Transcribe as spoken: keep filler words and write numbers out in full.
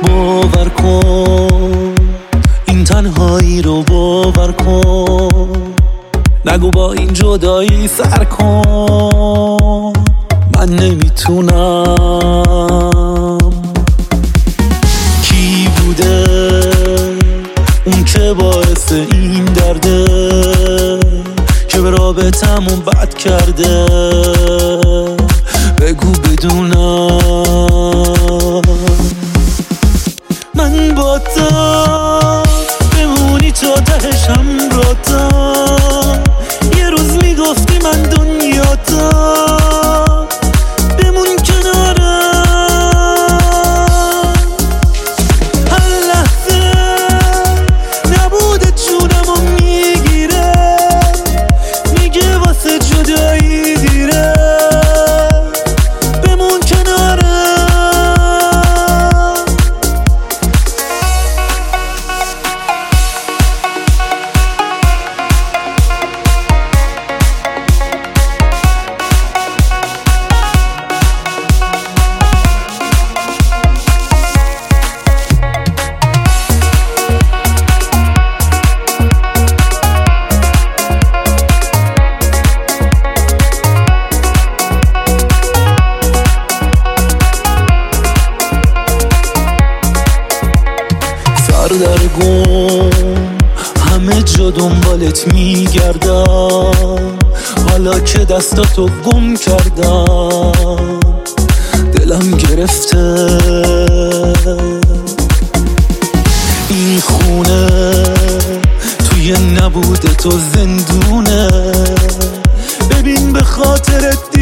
باور کن این تنهایی رو باور کن، نگو با این جدایی سر کن، من نمیتونم. کی بوده اون که باعث این درده که به رابطمون بد کرده؟ بگو بدونم. من با تو بمونی تا تهشم را تا یه روز میگفتی من دنیا تا بمون کنارم. هر لحظه نبوده جونمو میگیره، میگه واسه جدایی دیره، بمون کنارم. سردرگم همه جا دنبالت میگردم، حالا که دستاتو گم کردم دلم گرفته. این خونه توی نبوده تو زندونه، ببین به خاطرت